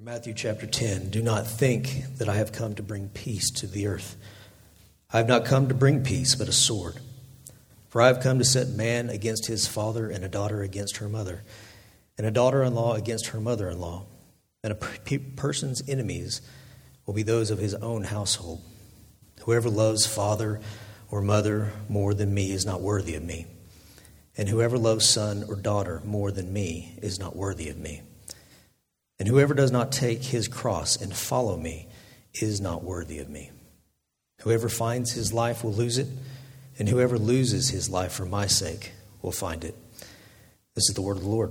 Matthew chapter 10, do not think that I have come to bring peace to the earth. I have not come to bring peace, but a sword. For I have come to set man against his father, and a daughter against her mother, and a daughter-in-law against her mother-in-law. And a person's enemies will be those of his own household. Whoever loves father or mother more than me is not worthy of me. And whoever loves son or daughter more than me is not worthy of me. And whoever does not take his cross and follow me is not worthy of me. Whoever finds his life will lose it, and whoever loses his life for my sake will find it. This is the word of the Lord.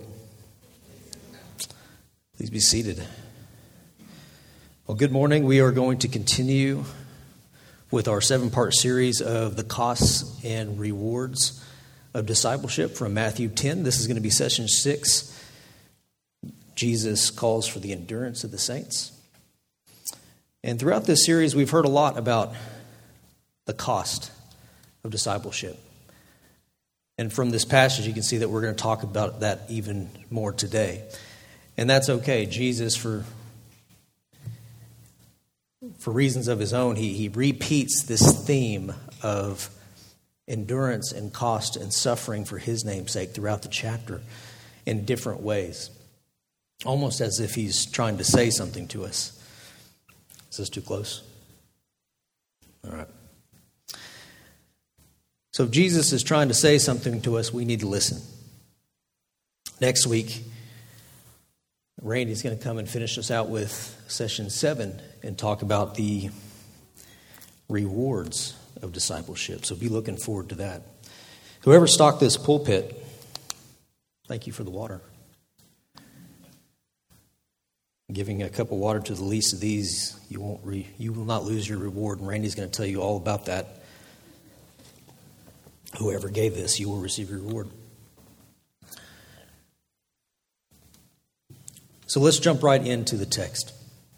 Please be seated. Well, good morning. We are going to continue with our 7-part series of the costs and rewards of discipleship from Matthew 10. This is going to be session 6. Jesus calls for the endurance of the saints. And throughout this series, we've heard a lot about the cost of discipleship. And from this passage, you can see that we're going to talk about that even more today. And that's okay. Jesus, for reasons of his own, he repeats this theme of endurance and cost and suffering for his name's sake throughout the chapter in different ways. Almost as if he's trying to say something to us. Is this too close? All right. So if Jesus is trying to say something to us, we need to listen. Next week, Randy's going to come and finish us out with session 7 and talk about the rewards of discipleship. So be looking forward to that. Whoever stocked this pulpit, thank you for the water. Giving a cup of water to the least of these, you will not lose your reward. And Randy's going to tell you all about that. Whoever gave this, you will receive your reward. So let's jump right into the text.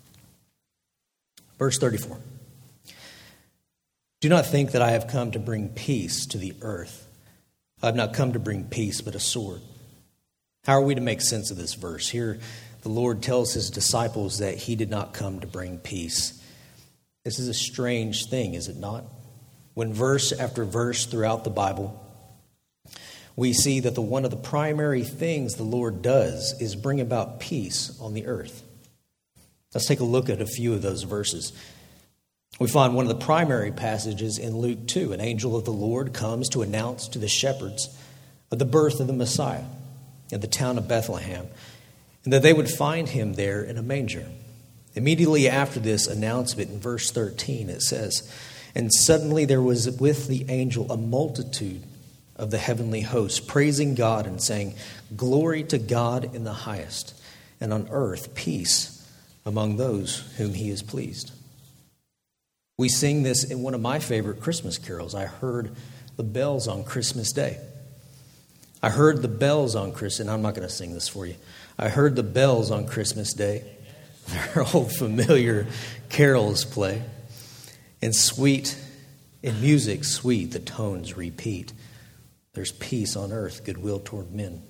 Verse 34. Do not think that I have come to bring peace to the earth. I have not come to bring peace, but a sword. How are we to make sense of this verse? Here, the Lord tells his disciples that he did not come to bring peace. This is a strange thing, is it not? When verse after verse throughout the Bible, we see that one of the primary things the Lord does is bring about peace on the earth. Let's take a look at a few of those verses. We find one of the primary passages in Luke 2. An angel of the Lord comes to announce to the shepherds of the birth of the Messiah in the town of Bethlehem, and that they would find him there in a manger. Immediately after this announcement, in verse 13, it says, and suddenly there was with the angel a multitude of the heavenly hosts, praising God and saying, glory to God in the highest, and on earth peace among those whom he is pleased. We sing this in one of my favorite Christmas carols. I heard the bells on Christmas Day. I heard the bells on Christmas, and I'm not going to sing this for you. I heard the bells on Christmas Day. Their old familiar carols play. And sweet, in music sweet, the tones repeat. There's peace on earth, goodwill toward men.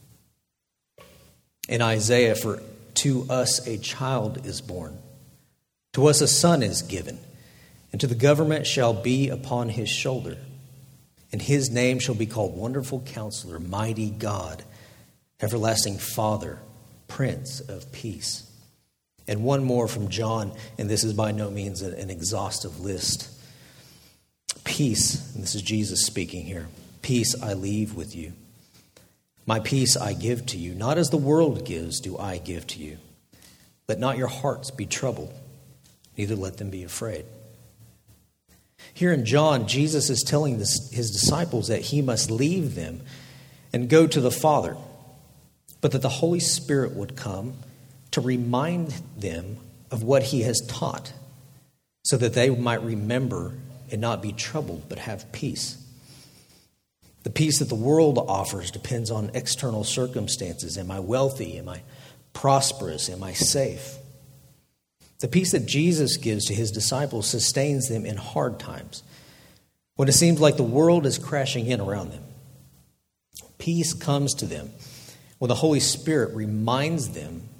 In Isaiah, for to us a child is born. To us a son is given. And to the government shall be upon his shoulder. And his name shall be called Wonderful Counselor, Mighty God, Everlasting Father, Prince of Peace. And one more from John, and this is by no means an exhaustive list. Peace, and this is Jesus speaking here. Peace I leave with you. My peace I give to you. Not as the world gives do I give to you. Let not your hearts be troubled, neither let them be afraid. Here in John, Jesus is telling his disciples that he must leave them and go to the Father, but that the Holy Spirit would come to remind them of what he has taught, so that they might remember and not be troubled, but have peace. The peace that the world offers depends on external circumstances. Am I wealthy? Am I prosperous? Am I safe? The peace that Jesus gives to his disciples sustains them in hard times, when it seems like the world is crashing in around them. Peace comes to them when the Holy Spirit reminds them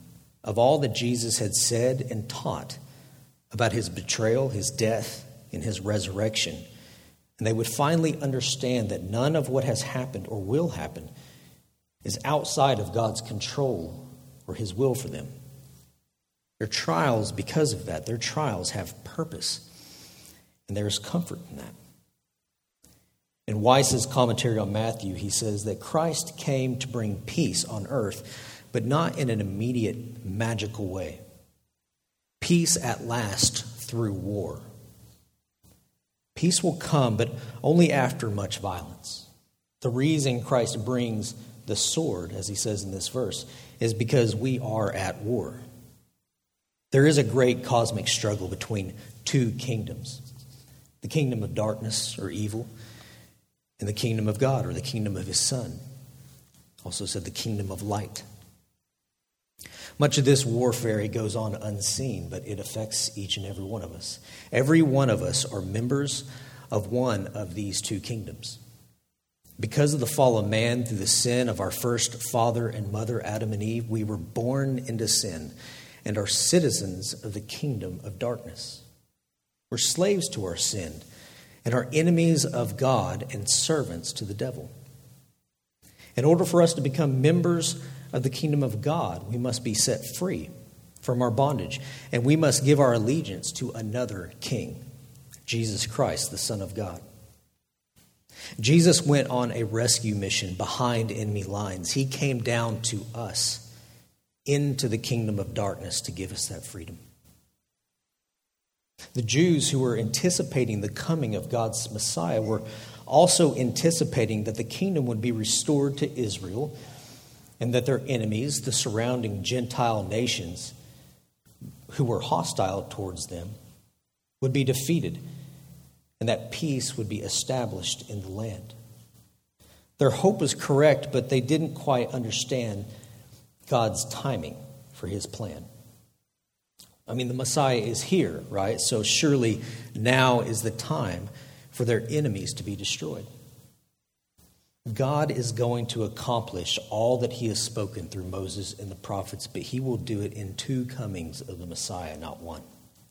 of all that Jesus had said and taught about his betrayal, his death, and his resurrection. And they would finally understand that none of what has happened or will happen is outside of God's control or his will for them. Their trials, because of that, their trials have purpose. And there is comfort in that. In Weiss's commentary on Matthew, he says that Christ came to bring peace on earth, but not in an immediate, magical way. Peace at last through war. Peace will come, but only after much violence. The reason Christ brings the sword, as he says in this verse, is because we are at war. There is a great cosmic struggle between two kingdoms. The kingdom of darkness or evil, and the kingdom of God or the kingdom of his Son. Also said the kingdom of light. Much of this warfare goes on unseen, but it affects each and every one of us. Every one of us are members of one of these two kingdoms. Because of the fall of man through the sin of our first father and mother, Adam and Eve, we were born into sin and are citizens of the kingdom of darkness. We're slaves to our sin and are enemies of God and servants to the devil. In order for us to become members of the kingdom of God, we must be set free from our bondage, and we must give our allegiance to another king, Jesus Christ, the Son of God. Jesus went on a rescue mission behind enemy lines. He came down to us, into the kingdom of darkness, to give us that freedom. The Jews who were anticipating the coming of God's Messiah were also anticipating that the kingdom would be restored to Israel and that their enemies, the surrounding Gentile nations who were hostile towards them, would be defeated and that peace would be established in the land. Their hope was correct, but they didn't quite understand God's timing for his plan. I mean, the Messiah is here, right? So surely now is the time for their enemies to be destroyed. God is going to accomplish all that he has spoken through Moses and the prophets, but he will do it in two comings of the Messiah, not one.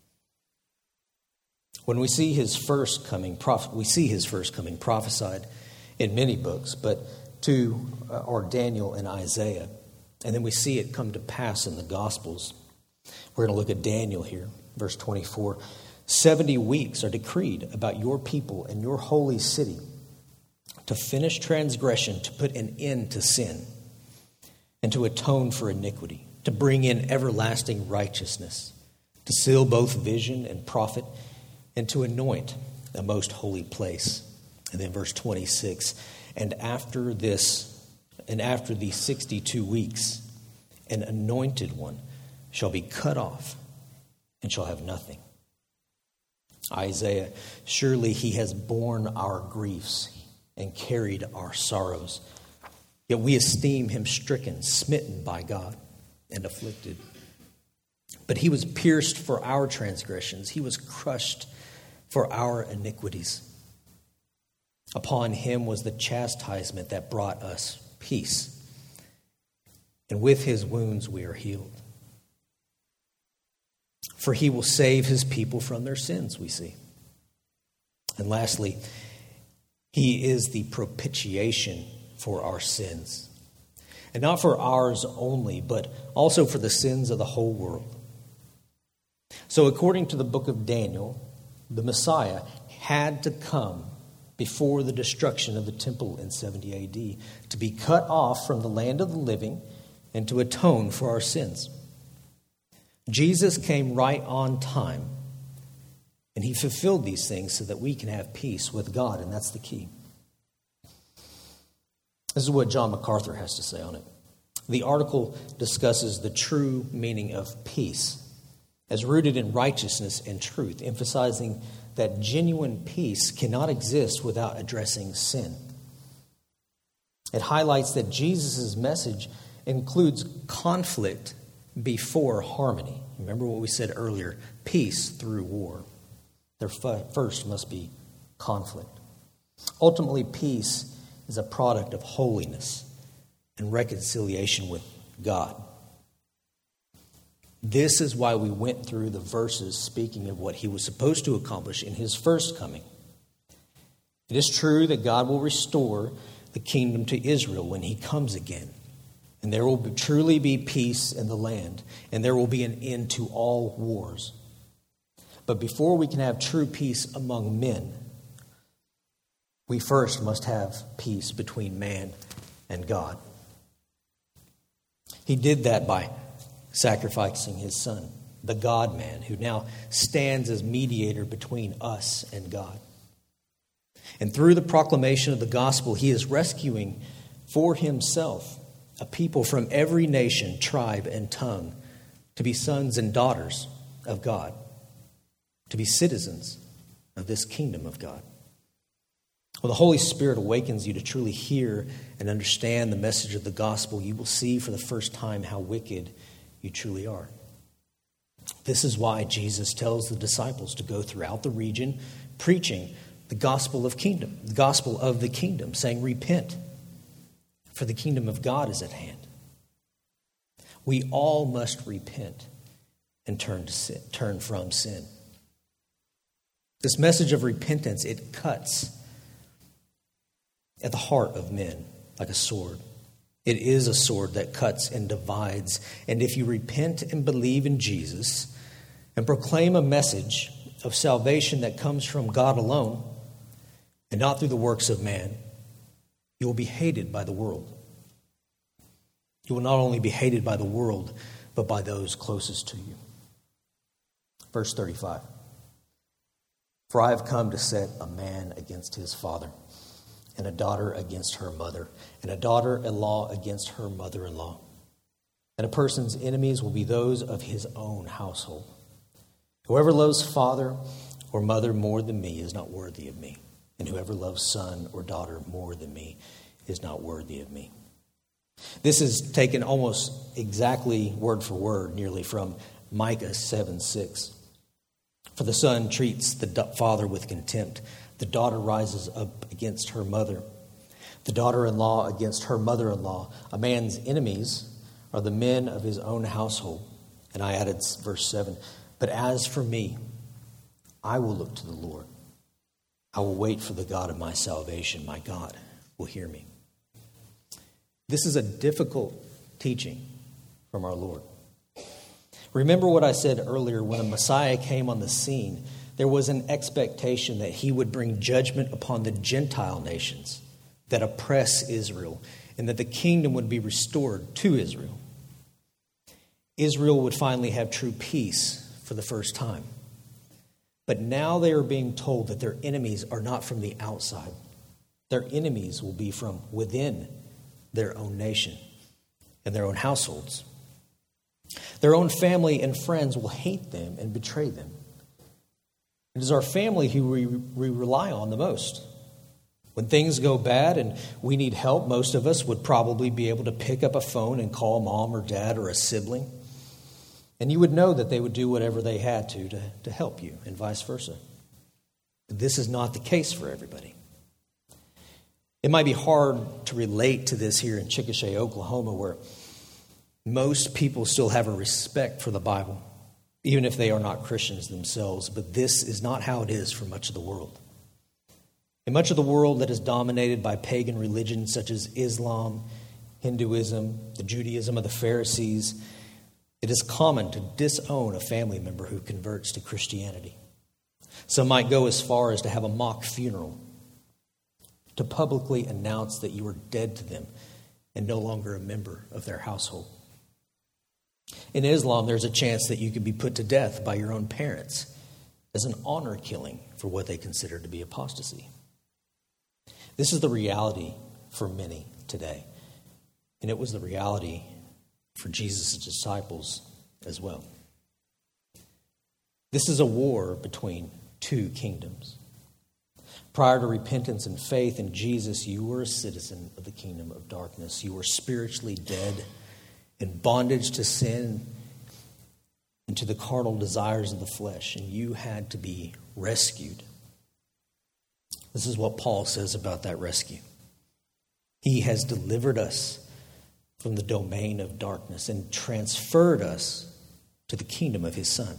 When we see his first coming, we see his first coming prophesied in many books, but or Daniel and Isaiah, and then we see it come to pass in the Gospels. We're going to look at Daniel here, verse 24. 70 weeks are decreed about your people and your holy city to finish transgression, to put an end to sin, and to atone for iniquity, to bring in everlasting righteousness, to seal both vision and prophet, and to anoint a most holy place. And then verse 26, and after these 62 weeks, an anointed one shall be cut off and shall have nothing. Isaiah, surely he has borne our griefs and carried our sorrows. Yet we esteem him stricken, smitten by God, and afflicted. But he was pierced for our transgressions. He was crushed for our iniquities. Upon him was the chastisement that brought us peace. And with his wounds we are healed. For he will save his people from their sins, we see. And lastly, he is the propitiation for our sins. And not for ours only, but also for the sins of the whole world. So according to the book of Daniel, the Messiah had to come before the destruction of the temple in 70 AD to be cut off from the land of the living and to atone for our sins. Jesus came right on time, and he fulfilled these things so that we can have peace with God, and that's the key. This is what John MacArthur has to say on it. The article discusses the true meaning of peace as rooted in righteousness and truth, emphasizing that genuine peace cannot exist without addressing sin. It highlights that Jesus' message includes conflict before harmony. Remember what we said earlier, peace through war. There first must be conflict. Ultimately, peace is a product of holiness and reconciliation with God. This is why we went through the verses speaking of what he was supposed to accomplish in his first coming. It is true that God will restore the kingdom to Israel when he comes again. And there will truly be peace in the land, and there will be an end to all wars. But before we can have true peace among men, we first must have peace between man and God. He did that by sacrificing his son, the God-man, who now stands as mediator between us and God. And through the proclamation of the gospel, he is rescuing for himself a people from every nation, tribe, and tongue to be sons and daughters of God, to be citizens of this kingdom of God. When the Holy Spirit awakens you to truly hear and understand the message of the gospel, you will see for the first time how wicked you truly are. This is why Jesus tells the disciples to go throughout the region preaching the gospel of the kingdom, saying, repent, for the kingdom of God is at hand. We all must repent and turn from sin. This message of repentance, it cuts at the heart of men like a sword. It is a sword that cuts and divides. And if you repent and believe in Jesus and proclaim a message of salvation that comes from God alone and not through the works of man, you will be hated by the world. You will not only be hated by the world, but by those closest to you. Verse 35. For I have come to set a man against his father, and a daughter against her mother, and a daughter-in-law against her mother-in-law. And a person's enemies will be those of his own household. Whoever loves father or mother more than me is not worthy of me, and whoever loves son or daughter more than me is not worthy of me. This is taken almost exactly word for word, nearly from Micah 7:6. For the son treats the father with contempt. The daughter rises up against her mother. The daughter-in-law against her mother-in-law. A man's enemies are the men of his own household. And I added verse 7. But as for me, I will look to the Lord. I will wait for the God of my salvation. My God will hear me. This is a difficult teaching from our Lord. Remember what I said earlier, when a Messiah came on the scene, there was an expectation that he would bring judgment upon the Gentile nations that oppress Israel, and that the kingdom would be restored to Israel. Israel would finally have true peace for the first time. But now they are being told that their enemies are not from the outside. Their enemies will be from within their own nation and their own households. Their own family and friends will hate them and betray them. It is our family who we rely on the most. When things go bad and we need help, most of us would probably be able to pick up a phone and call mom or dad or a sibling. And you would know that they would do whatever they had to help you, and vice versa. But this is not the case for everybody. It might be hard to relate to this here in Chickasha, Oklahoma, where most people still have a respect for the Bible, even if they are not Christians themselves. But this is not how it is for much of the world. In much of the world that is dominated by pagan religions such as Islam, Hinduism, the Judaism of the Pharisees, it is common to disown a family member who converts to Christianity. Some might go as far as to have a mock funeral, to publicly announce that you are dead to them and no longer a member of their household. In Islam, there's a chance that you could be put to death by your own parents as an honor killing for what they consider to be apostasy. This is the reality for many today, and it was the reality for Jesus' disciples as well. This is a war between two kingdoms. Prior to repentance and faith in Jesus, you were a citizen of the kingdom of darkness. You were spiritually dead, in bondage to sin and to the carnal desires of the flesh, and you had to be rescued. This is what Paul says about that rescue. He has delivered us from the domain of darkness and transferred us to the kingdom of his Son.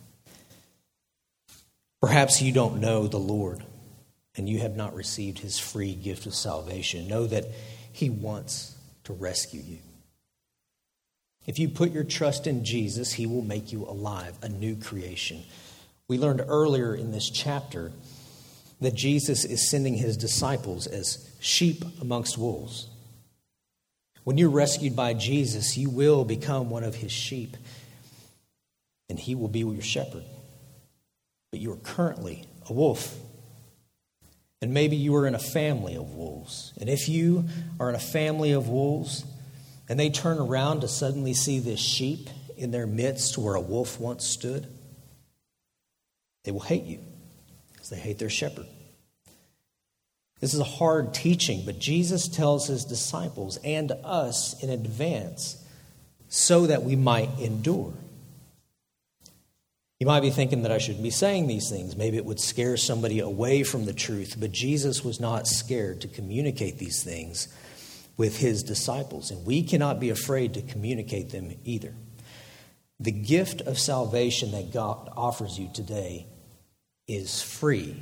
Perhaps you don't know the Lord and you have not received his free gift of salvation. Know that he wants to rescue you. If you put your trust in Jesus, he will make you alive, a new creation. We learned earlier in this chapter that Jesus is sending his disciples as sheep amongst wolves. When you're rescued by Jesus, you will become one of his sheep, and he will be your shepherd. But you are currently a wolf. And maybe you are in a family of wolves. And if you are in a family of wolves, and they turn around to suddenly see this sheep in their midst where a wolf once stood, they will hate you because they hate their shepherd. This is a hard teaching, but Jesus tells his disciples and us in advance so that we might endure. You might be thinking that I shouldn't be saying these things. Maybe it would scare somebody away from the truth, but Jesus was not scared to communicate these things with his disciples, and we cannot be afraid to communicate them either. The gift of salvation that God offers you today is free.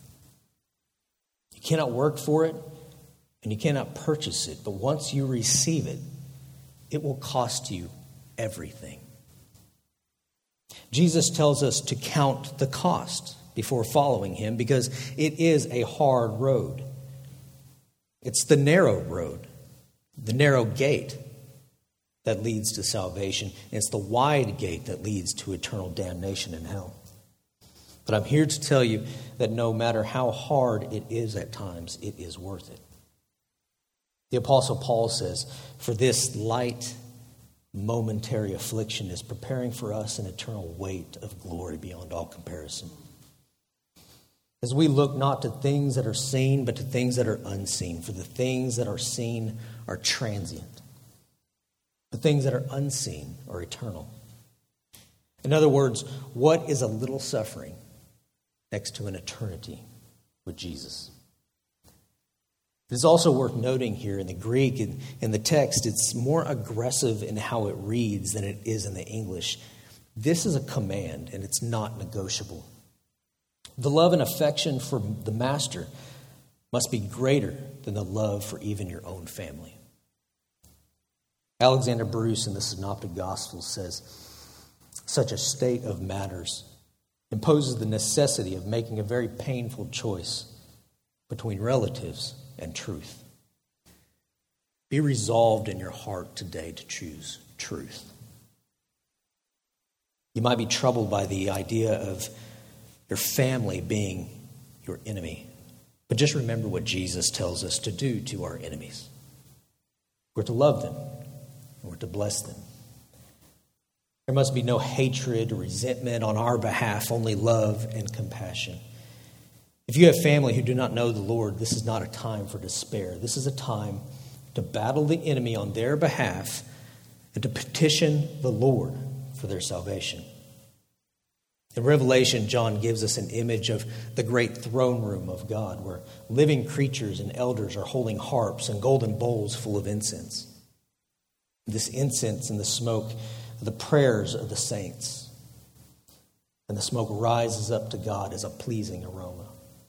You cannot work for it, and you cannot purchase it, but once you receive it, it will cost you everything. Jesus tells us to count the cost before following him because it is a hard road. It's the narrow road, the narrow gate that leads to salvation. It's the wide gate that leads to eternal damnation in hell. But I'm here to tell you that no matter how hard it is at times, it is worth it. The Apostle Paul says, "For this light, momentary affliction is preparing for us an eternal weight of glory beyond all comparison." As we look not to things that are seen, but to things that are unseen. For the things that are seen are transient. The things that are unseen are eternal. In other words, what is a little suffering next to an eternity with Jesus? It is also worth noting here in the Greek, in the text, it's more aggressive in how it reads than it is in the English. This is a command, and it's not negotiable. The love and affection for the master must be greater than the love for even your own family. Alexander Bruce in the Synoptic Gospels says, "Such a state of matters imposes the necessity of making a very painful choice between relatives and truth. Be resolved in your heart today to choose truth." You might be troubled by the idea of your family being your enemy, but just remember what Jesus tells us to do to our enemies. We're to love them, and we're to bless them. There must be no hatred or resentment on our behalf, only love and compassion. If you have family who do not know the Lord, this is not a time for despair. This is a time to battle the enemy on their behalf and to petition the Lord for their salvation. In Revelation, John gives us an image of the great throne room of God, where living creatures and elders are holding harps and golden bowls full of incense. This incense and the smoke are the prayers of the saints, and the smoke rises up to God as a pleasing aroma.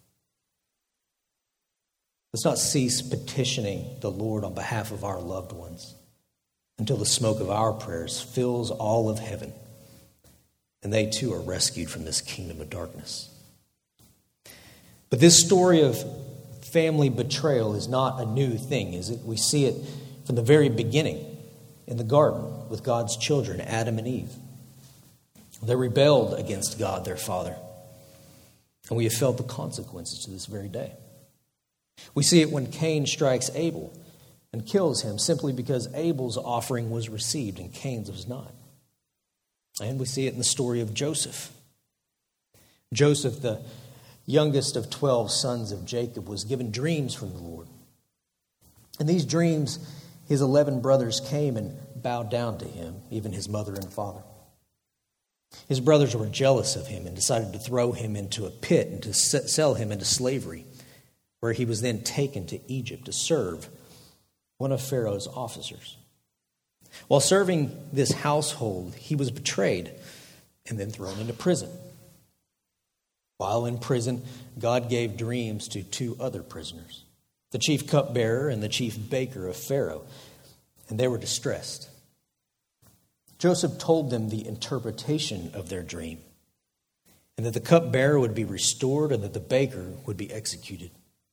Let's not cease petitioning the Lord on behalf of our loved ones until the smoke of our prayers fills all of heaven, and they too are rescued from this kingdom of darkness. But this story of family betrayal is not a new thing, is it? We see it from the very beginning in the garden with God's children, Adam and Eve. They rebelled against God, their Father, and we have felt the consequences to this very day. We see it when Cain strikes Abel and kills him simply because Abel's offering was received and Cain's was not. And we see it in the story of Joseph. Joseph, the youngest of 12 sons of Jacob, was given dreams from the Lord. In these dreams, his 11 brothers came and bowed down to him, even his mother and father. His brothers were jealous of him and decided to throw him into a pit and to sell him into slavery, where he was then taken to Egypt to serve one of Pharaoh's officers. While serving this household, he was betrayed and then thrown into prison. While in prison, God gave dreams to two other prisoners, the chief cupbearer and the chief baker of Pharaoh, and they were distressed. Joseph told them the interpretation of their dream, and that the cupbearer would be restored and that the baker would be executed.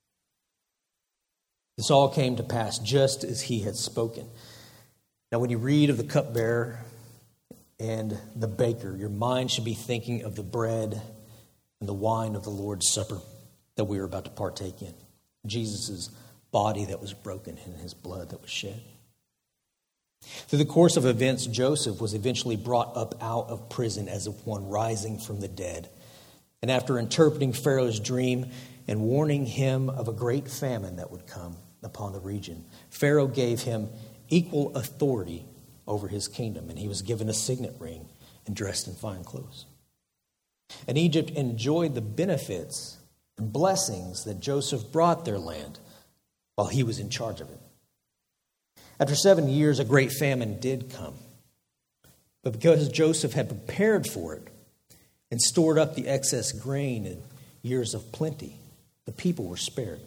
This all came to pass just as he had spoken. Now, when you read of the cupbearer and the baker, your mind should be thinking of the bread and the wine of the Lord's Supper that we are about to partake in. Jesus' body that was broken and his blood that was shed. Through the course of events, Joseph was eventually brought up out of prison as one rising from the dead. And after interpreting Pharaoh's dream and warning him of a great famine that would come upon the region, Pharaoh gave him equal authority over his kingdom, and he was given a signet ring and dressed in fine clothes. And Egypt enjoyed the benefits and blessings that Joseph brought their land while he was in charge of it. After 7 years, a great famine did come. But because Joseph had prepared for it and stored up the excess grain in years of plenty, the people were spared.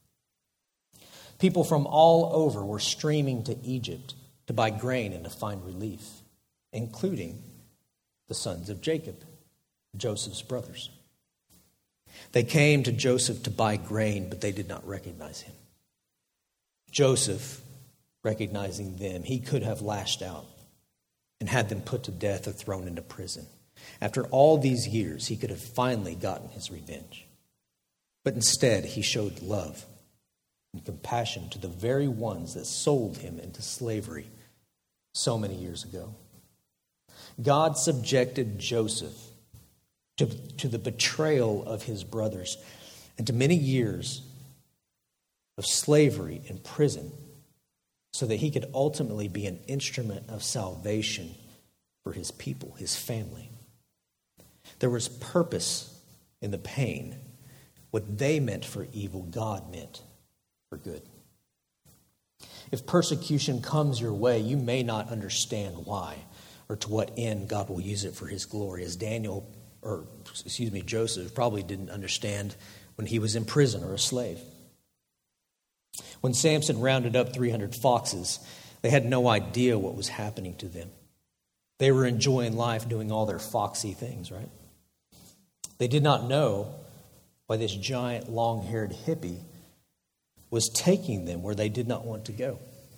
People from all over were streaming to Egypt to buy grain and to find relief, including the sons of Jacob, Joseph's brothers. They came to Joseph to buy grain, but they did not recognize him. Joseph, recognizing them, he could have lashed out and had them put to death or thrown into prison. After all these years, he could have finally gotten his revenge. But instead, he showed love and compassion to the very ones that sold him into slavery so many years ago. God subjected Joseph to the betrayal of his brothers and to many years of slavery in prison so that he could ultimately be an instrument of salvation for his people, his family. There was purpose in the pain. What they meant for evil, God meant for good. If persecution comes your way, you may not understand why or to what end God will use it for his glory. As Joseph probably didn't understand when he was in prison or a slave. When Samson rounded up 300 foxes, they had no idea what was happening to them. They were enjoying life doing all their foxy things, right? They did not know why this giant long-haired hippie was taking them where they did not want to go.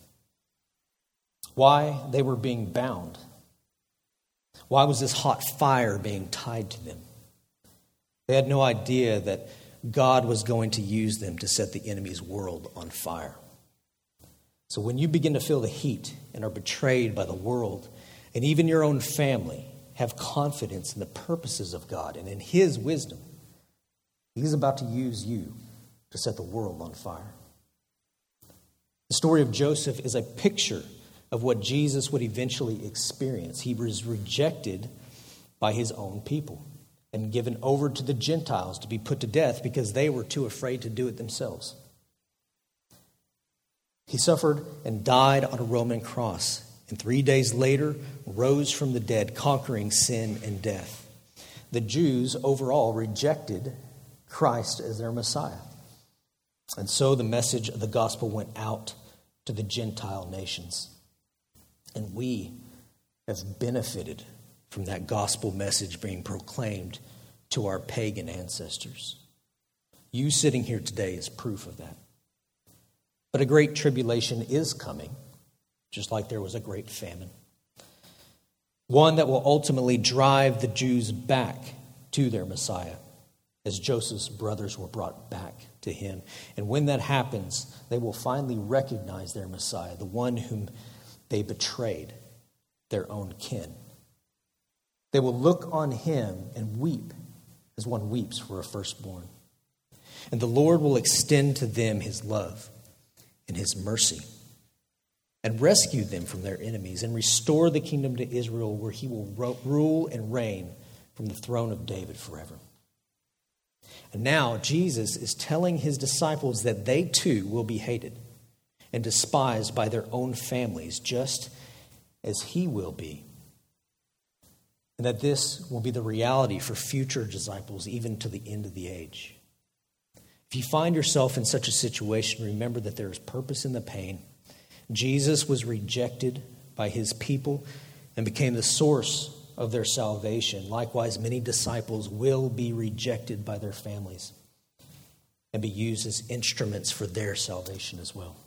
Why they were being bound. Why was this hot fire being tied to them? They had no idea that God was going to use them to set the enemy's world on fire. So when you begin to feel the heat and are betrayed by the world and even your own family, have confidence in the purposes of God and in his wisdom. He's about to use you to set the world on fire. The story of Joseph is a picture of what Jesus would eventually experience. He was rejected by his own people and given over to the Gentiles to be put to death because they were too afraid to do it themselves. He suffered and died on a Roman cross, and 3 days later rose from the dead, conquering sin and death. The Jews overall rejected Christ as their Messiah. And so the message of the gospel went out to the Gentile nations. And we have benefited from that gospel message being proclaimed to our pagan ancestors. You sitting here today is proof of that. But a great tribulation is coming, just like there was a great famine. One that will ultimately drive the Jews back to their Messiah, as Joseph's brothers were brought back to him. And when that happens, they will finally recognize their Messiah, the one whom they betrayed, their own kin. They will look on him and weep as one weeps for a firstborn. And the Lord will extend to them his love and his mercy and rescue them from their enemies and restore the kingdom to Israel, where he will rule and reign from the throne of David forever. And now Jesus is telling his disciples that they too will be hated and despised by their own families, just as he will be. And that this will be the reality for future disciples, even to the end of the age. If you find yourself in such a situation, remember that there is purpose in the pain. Jesus was rejected by his people and became the source of their salvation. Likewise, many disciples will be rejected by their families and be used as instruments for their salvation as well.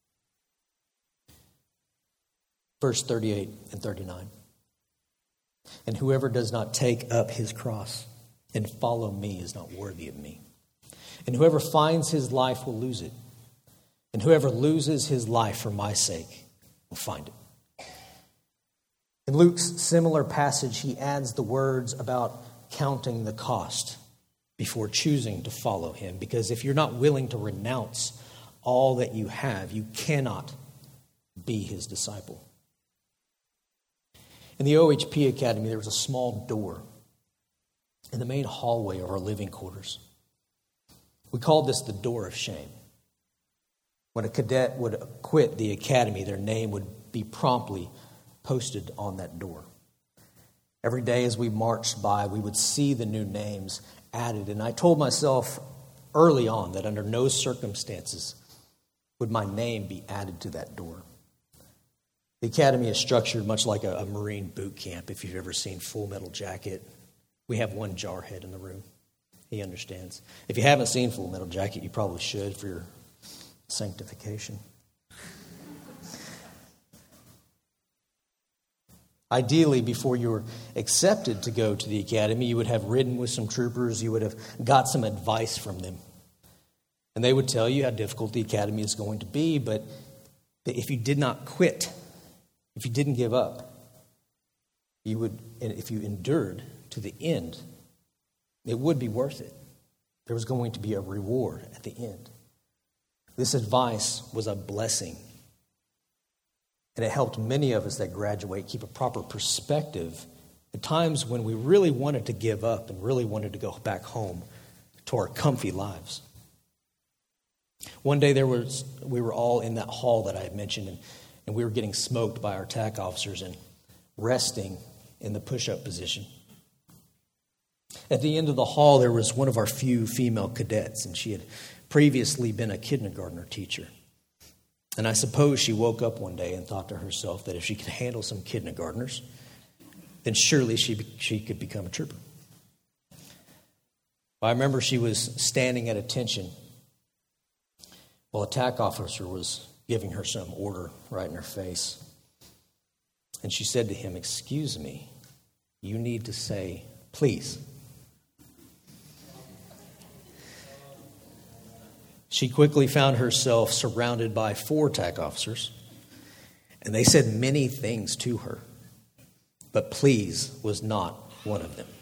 Verse 38 and 39. And whoever does not take up his cross and follow me is not worthy of me. And whoever finds his life will lose it. And whoever loses his life for my sake will find it. In Luke's similar passage, he adds the words about counting the cost before choosing to follow him. Because if you're not willing to renounce all that you have, you cannot be his disciple. In the OHP Academy, there was a small door in the main hallway of our living quarters. We called this the door of shame. When a cadet would quit the academy, their name would be promptly posted on that door. Every day as we marched by, we would see the new names added. And I told myself early on that under no circumstances would my name be added to that door. The academy is structured much like a Marine boot camp, if you've ever seen Full Metal Jacket. We have one jarhead in the room. He understands. If you haven't seen Full Metal Jacket, you probably should for your sanctification. Ideally, before you were accepted to go to the academy, you would have ridden with some troopers. You would have got some advice from them. And they would tell you how difficult the academy is going to be. But if you did not quit, if you didn't give up, you would, and if you endured to the end, it would be worth it. There was going to be a reward at the end. This advice was a blessing. And it helped many of us that graduate keep a proper perspective at times when we really wanted to give up and really wanted to go back home to our comfy lives. One day we were all in that hall that I had mentioned, and we were getting smoked by our TAC officers and resting in the push-up position. At the end of the hall, there was one of our few female cadets, and she had previously been a kindergartner teacher. And I suppose she woke up one day and thought to herself that if she could handle some kindergartners, then surely she could become a trooper. I remember she was standing at attention while a TAC officer was giving her some order right in her face. And she said to him, "Excuse me, you need to say, please." She quickly found herself surrounded by 4 TAC officers, and they said many things to her, but please was not one of them.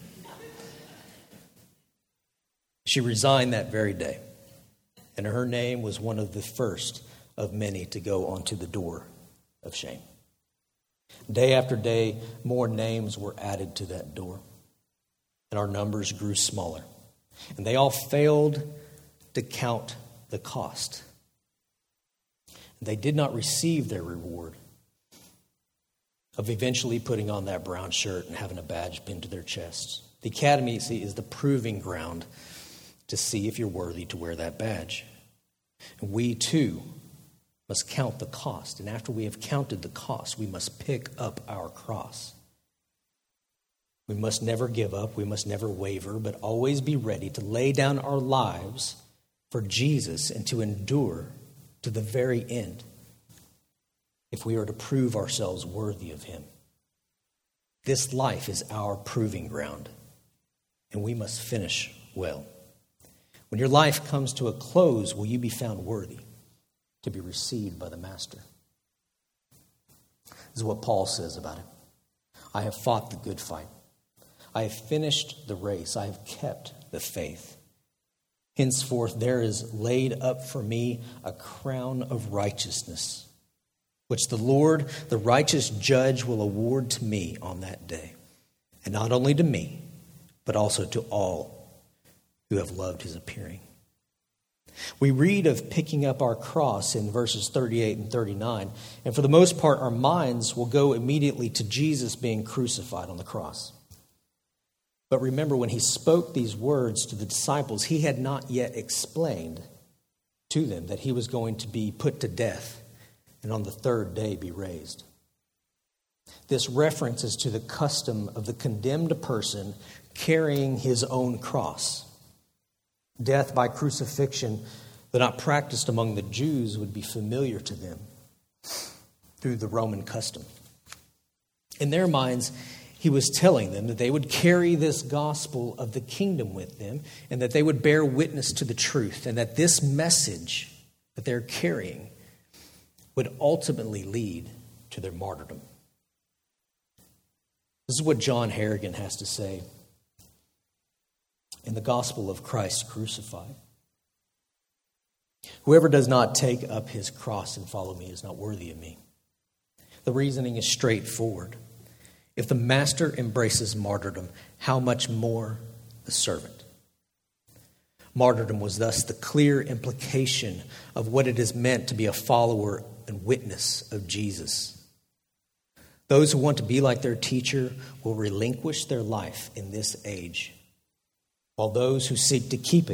She resigned that very day, and her name was one of the first of many to go onto the door of shame. Day after day, more names were added to that door, and our numbers grew smaller, and they all failed to count the cost. They did not receive their reward of eventually putting on that brown shirt and having a badge pinned to their chests. The academy, see, is the proving ground to see if you're worthy to wear that badge. And we too must count the cost. And after we have counted the cost, we must pick up our cross. We must never give up. We must never waver, but always be ready to lay down our lives for Jesus and to endure to the very end if we are to prove ourselves worthy of him. This life is our proving ground, and we must finish well. When your life comes to a close, will you be found worthy to be received by the Master? This is what Paul says about it. I have fought the good fight. I have finished the race. I have kept the faith. Henceforth, there is laid up for me a crown of righteousness, which the Lord, the righteous judge, will award to me on that day. And not only to me, but also to all who have loved his appearing. We read of picking up our cross in verses 38 and 39, and for the most part, our minds will go immediately to Jesus being crucified on the cross. But remember, when he spoke these words to the disciples, he had not yet explained to them that he was going to be put to death and on the third day be raised. This references to the custom of the condemned person carrying his own cross. Death by crucifixion, though not practiced among the Jews, would be familiar to them through the Roman custom. In their minds, he was telling them that they would carry this gospel of the kingdom with them and that they would bear witness to the truth, and that this message that they're carrying would ultimately lead to their martyrdom. This is what John Harrigan has to say in the gospel of Christ crucified. Whoever does not take up his cross and follow me is not worthy of me. The reasoning is straightforward. If the master embraces martyrdom, how much more the servant? Martyrdom was thus the clear implication of what it is meant to be a follower and witness of Jesus. Those who want to be like their teacher will relinquish their life in this age, while those who seek to keep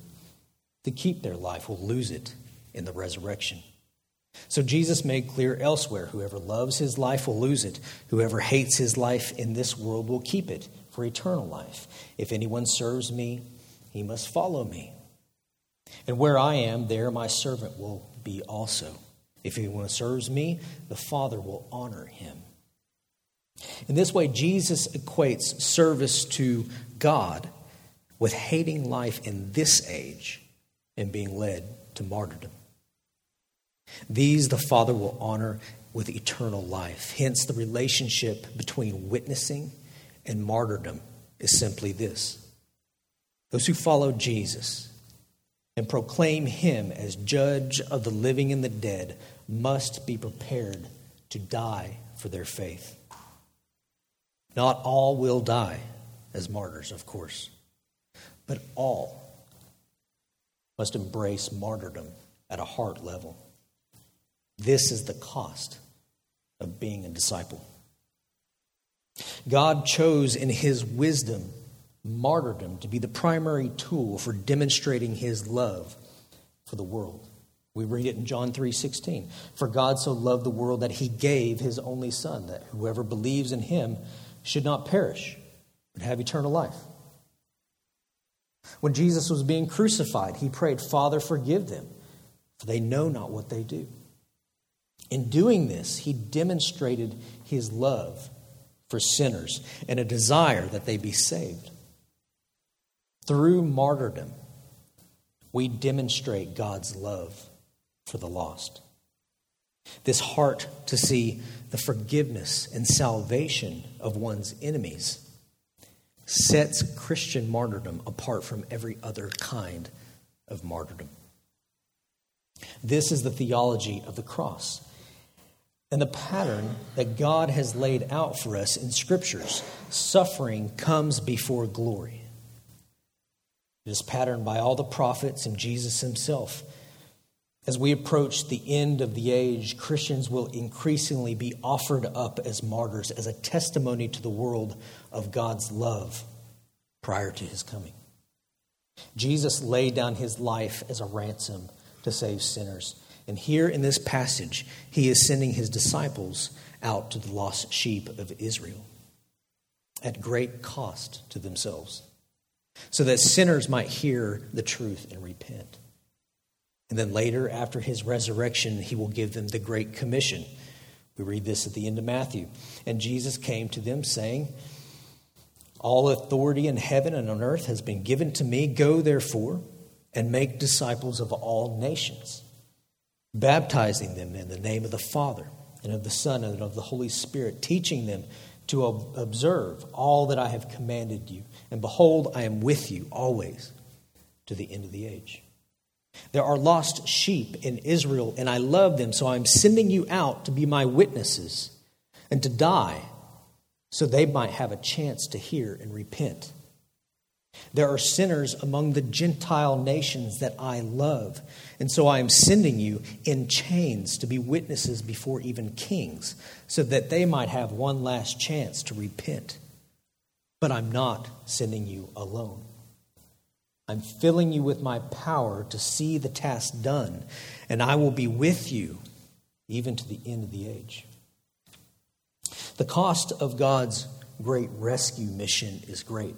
their life will lose it in the resurrection. So Jesus made clear elsewhere, whoever loves his life will lose it. Whoever hates his life in this world will keep it for eternal life. If anyone serves me, he must follow me. And where I am, there my servant will be also. If anyone serves me, the Father will honor him. In this way, Jesus equates service to God with hating life in this age and being led to martyrdom. These the Father will honor with eternal life. Hence, the relationship between witnessing and martyrdom is simply this. Those who follow Jesus and proclaim him as judge of the living and the dead must be prepared to die for their faith. Not all will die as martyrs, of course, but all must embrace martyrdom at a heart level. This is the cost of being a disciple. God chose in his wisdom martyrdom to be the primary tool for demonstrating his love for the world. We read it in John 3:16. For God so loved the world that he gave his only Son, that whoever believes in him should not perish, but have eternal life. When Jesus was being crucified, he prayed, Father, forgive them, for they know not what they do. In doing this, he demonstrated his love for sinners and a desire that they be saved. Through martyrdom, we demonstrate God's love for the lost. This heart to see the forgiveness and salvation of one's enemies sets Christian martyrdom apart from every other kind of martyrdom. This is the theology of the cross and the pattern that God has laid out for us in Scriptures. Suffering comes before glory. It is patterned by all the prophets and Jesus himself. As we approach the end of the age, Christians will increasingly be offered up as martyrs, as a testimony to the world of God's love prior to his coming. Jesus laid down his life as a ransom to save sinners. And here in this passage, he is sending his disciples out to the lost sheep of Israel at great cost to themselves, so that sinners might hear the truth and repent. And then later, after his resurrection, he will give them the Great Commission. We read this at the end of Matthew. And Jesus came to them saying, all authority in heaven and on earth has been given to me. Go therefore and make disciples of all nations, baptizing them in the name of the Father and of the Son and of the Holy Spirit, teaching them to observe all that I have commanded you. And behold, I am with you always to the end of the age. There are lost sheep in Israel, and I love them, so I'm sending you out to be my witnesses and to die so they might have a chance to hear and repent. There are sinners among the Gentile nations that I love, and so I am sending you in chains to be witnesses before even kings, so that they might have one last chance to repent. But I'm not sending you alone. I'm filling you with my power to see the task done, and I will be with you even to the end of the age. The cost of God's great rescue mission is great.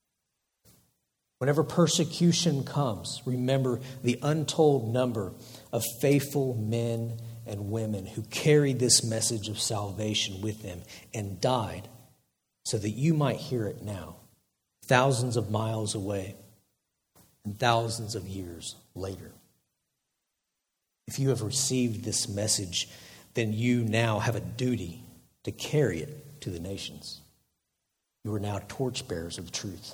Whenever persecution comes, remember the untold number of faithful men and women who carried this message of salvation with them and died so that you might hear it now, thousands of miles away and thousands of years later. If you have received this message, then you now have a duty to carry it to the nations. You are now torchbearers of truth.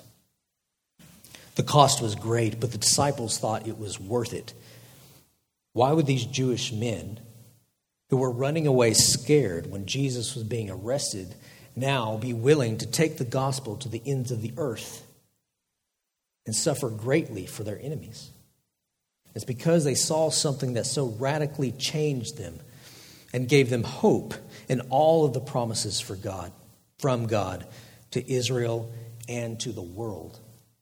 The cost was great, but the disciples thought it was worth it. Why would these Jewish men who were running away scared when Jesus was being arrested now be willing to take the gospel to the ends of the earth and suffer greatly for their enemies? It's because they saw something that so radically changed them and gave them hope in all of the promises from God to Israel and to the world.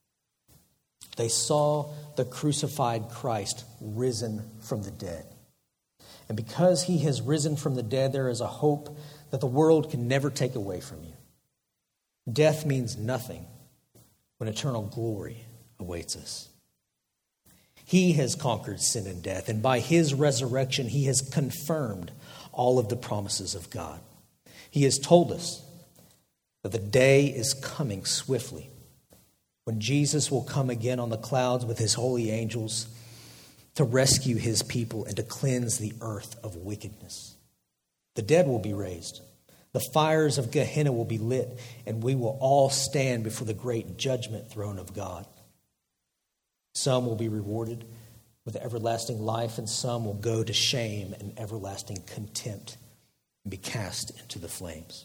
They saw the crucified Christ risen from the dead. And because he has risen from the dead, there is a hope that the world can never take away from you. Death means nothing when eternal glory awaits us. He has conquered sin and death, and by his resurrection, he has confirmed all of the promises of God. He has told us that the day is coming swiftly when Jesus will come again on the clouds with his holy angels to rescue his people and to cleanse the earth of wickedness. The dead will be raised. The fires of Gehenna will be lit, and we will all stand before the great judgment throne of God. Some will be rewarded with everlasting life, and some will go to shame and everlasting contempt and be cast into the flames.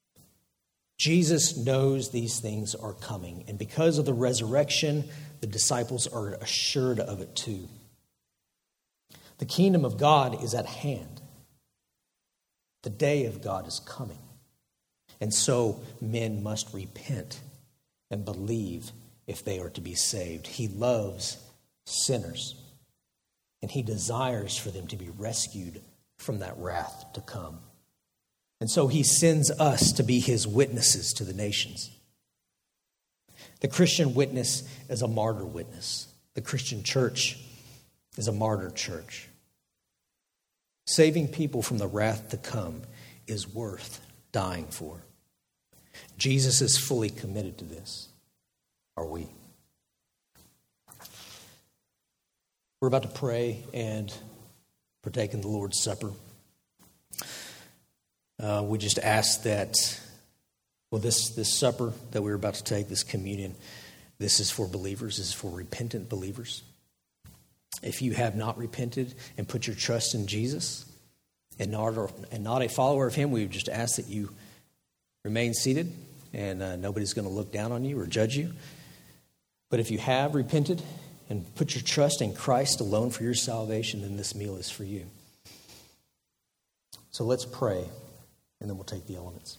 Jesus knows these things are coming, and because of the resurrection, the disciples are assured of it too. The kingdom of God is at hand. The day of God is coming. And so men must repent and believe if they are to be saved. He loves sinners, and he desires for them to be rescued from that wrath to come. And so he sends us to be his witnesses to the nations. The Christian witness is a martyr witness. The Christian church is a martyr church. Saving people from the wrath to come is worth dying for. Jesus is fully committed to this. Are we? We're about to pray and partake in the Lord's Supper. We just ask that, this supper that we're about to take, this communion, this is for believers. This is for repentant believers. If you have not repented and put your trust in Jesus and not a follower of him, we would just ask that you remain seated, and nobody's going to look down on you or judge you. But if you have repented and put your trust in Christ alone for your salvation, then this meal is for you. So let's pray, and then we'll take the elements.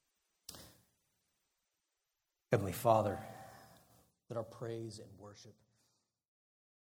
Heavenly Father, let our praise and worship